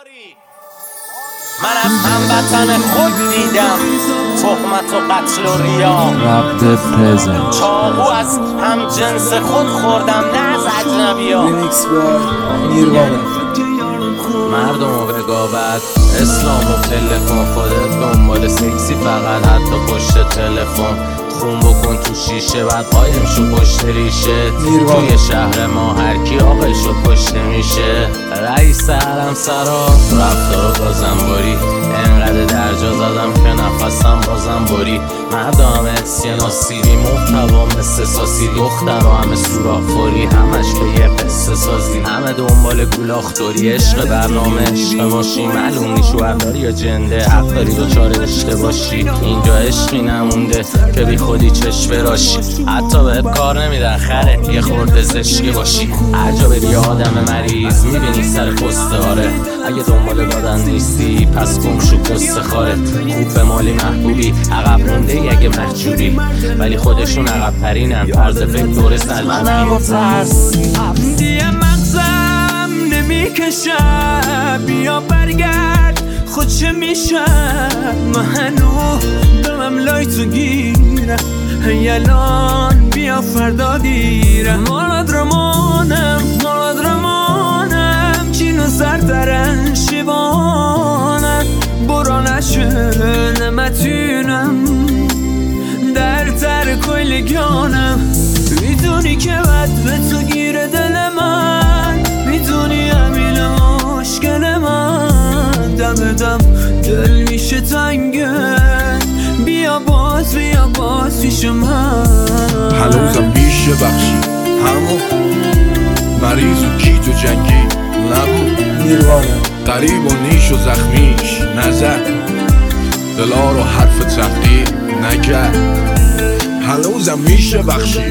من از هموطن خود دیدم تهمت و قتل و ریا، ربط پرزنت چاقو از هم جنس خود خوردم نه از اجنبیا. ریمیکس با نیروانا. مردم و رقابت، اسلام و تلفن، خودت دنبال سکسی فقط حتی پشت تلفن. خون بکن تو شیشه بعد قایم شو پشت ریشه. توی شهر ما هرکی عاقل شو پشت میشه. رئیس حرم سرا رفتار و بازنباری، انقدر درجا زدم که نفسم بازم باری. مردم اسینا سیری محتوا مثل ساسی، دختر و همه سوراخوری، همش که یه قصه سازی. همه دنبال گولاختوری، عشق برنامه عشق ماشی، معلوم نی شوهرداری یا جنده، حق داری دوچار اشته باشی. اینجا عشقی نمونده که بی خودی چشم براشی، حتی بهت کار نمیدن خره یه خورده زشکی باشی. هر جا بری آدم مریض میبینی سر خسته هاره، اگه دنبال دادن نیستی پس گم شو کسته خاره. خوب به مالی محبوبی عقب مونده ای اگه محجوبی، ولی خودشون عقب ترینن طرز فکر دور سلجوقی. دیگه مغزم نمیکشم بیا برگرد خود چه میشم. من هنوز دمم لایتو گیرم الان بیا فردا دیرم. مالاد رمانم چینو سردرن شیوانم برا نشه نمتونم در تر کلگانم. میدونی که بد به تو گیره دل من، میدونی همین مشکل من. دم دم دل میشه تنگه بیا باز پیش من. هنوزم میشه بخشی همون مریض و کیت و جنگی نبود. نیروانا. قریب و نیش و زخمیش نزد، دلا رو حرف تحقیر نکرد. هنوزم میشه بخشی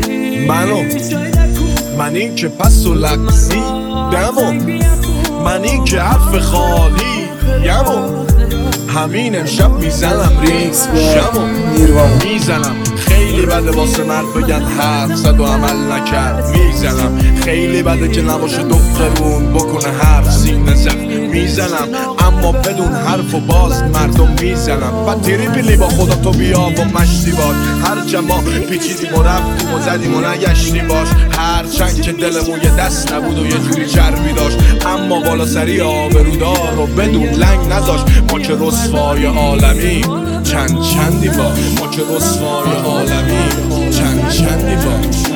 من این که پس و لقزی دمو، من این که حرف خالی یمو. همین امشب میزنم ریکس شمو میزنم. خیلی بده واسه مرد بگن حرف زد و عمل نکرد. میزنم خیلی بده که نباشه دخترون بکنه حرف سینه زد. میزنم اما بدون حرف و باز مردم میزنم. و تیری پیلی با خدا تو بیا و مشتی باش. هر جما پیچیدیم و رفتیم و زدیم و نگشتیم باش. هر چند که دلمون یه دست نبود و یه جوری چربی داشت، اما بالا سری آبرودار رو بدون لنگ نذاشت. ما که رسوای عالمی چندی با، ما که رسوای عالمی چندی با.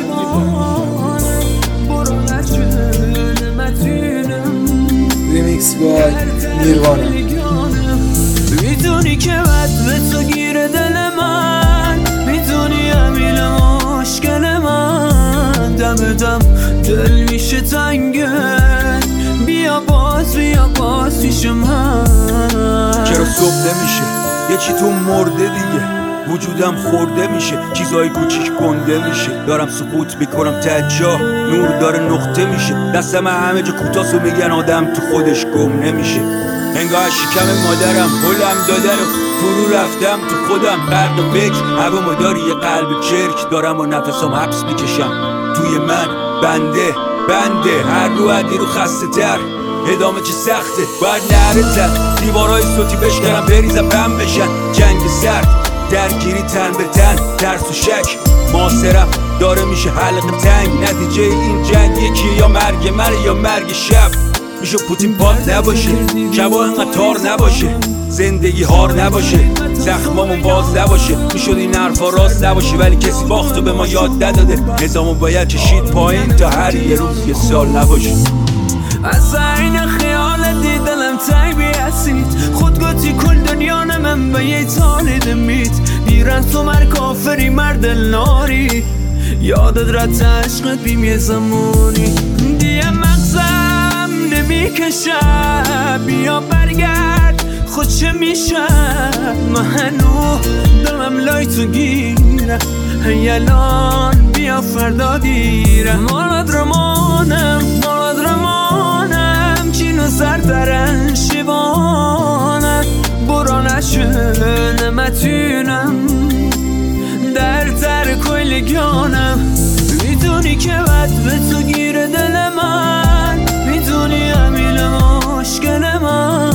ریمیکس با نیروانا. میدونی که بد به تو گیره دل من، میدونی همین مشکل من. دم دم دل میشه تنگه بیا باز پیش من. چرا صبح نمیشه یه چی تو مرده دیگه، وجودم خورده میشه، چیزای کوچیک گنده میشه. دارم سقوط میکنم تجا نور داره نقطه میشه. دستم همه جا کوتاست و میگن آدم تو خودش گم نمیشه. انگاه شکم مادرم هلم داده رو فرو رفتم تو خودم غرق فکر. هوا داری یه قلب چرک دارم و نفسم حبس میکشم توی من. بنده هر رو عدی رو خسته تر، ادامه چه سخته باید نهره زد. دیوارای صوتی بشکنم بریزم بم بشن. جنگ سرد درگیری تن به تن، ترس و شک محاصرم داره میشه حلقه تنگ. نتیجه این جنگ یکیه یا مرگ من یا مرگ شب. میشه پوتین پاک نباشه، شبا انقدر تار نباشه، زندگی هار نباشه، زخمامون باز نباشه. میشد این حرفا راست نباشه ولی کسی باختو به ما یاد نداده. نظامو باید کشید پایین تا هر یه روز یه سال نباشه. از این خیال دیدلم تنگ بیاسید، خود گوتی کل دنیا نمم به یه تالی دمید. بیرن تو مر کافری مرد ناری، یادت رد عشقت بیم یه زمانی. دیگه مغزم نمیکشم بیا برگرد خود چه میشم. من هنوز دلم لایتو گیرم الان بیا فردا دیرم. مالاد رمانم چینو سردرن شیوانم برا نشه نمتونم در تر کلگانم. میدونی که بد به تو گیره دل من، میدونی همین مشکل من.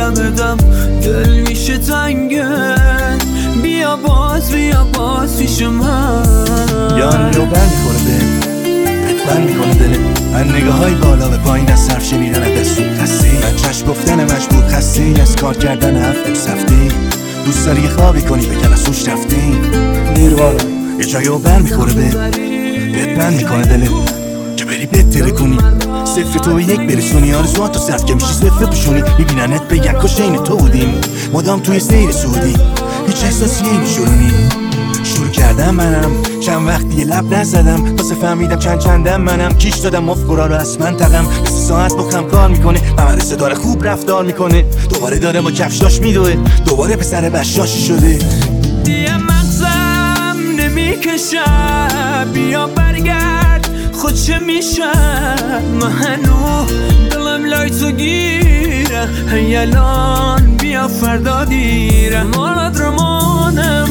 دم دم دل میشه تنگه بیا باز پیش من یان رو بر میخوره بر میکنه دلت من نگاه های بالا به پایین از صرف شنیدن دستون خستی من چشم گفتن مجبور خستی از کار کردن هفته سفتی دوست داری یه خوابی کنی به کلاسوش رفتی نیروانا یه جایی رو بر میخوره بر میکنه دلت که بری بهتره کنی صفر تو به یک برسونی آرزوات تو صرف که میشی صفر پوشونی میبیننت بگن کاش این تو بودیم مدام توی سیر سعودی هیچ احساسی نمیشورونی شروع کردم منم چند وقتی یه لب نزدم واسه فهمیدم چندم منم کیش دادم افکارا رو از من تقم مثل ساعت با کم کار میکنه مدرسه داره خوب رفتار میکنه دوباره داره با کفشاش میدوه دوباره پسر بشاشی شده دیگه مغزم نمیکشه بیا برگرد خود چه میشه من هنو دلم لای تو گیره هیلان بیا فردا دیره مالت رمانم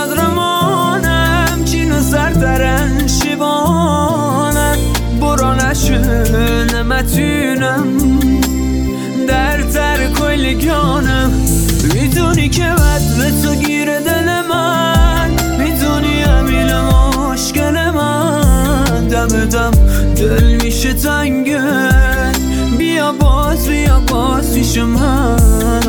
چینو سردرن شیوانم برا نشه نمتونم در تر کلگانم میدونی که بد به تو گیره دل من میدونی امیل مشکل من دم دم دل میشه تنگه بیا باز پیش من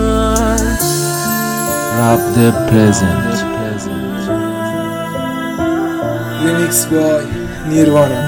Rap the present. ریمیکس بای نیروانا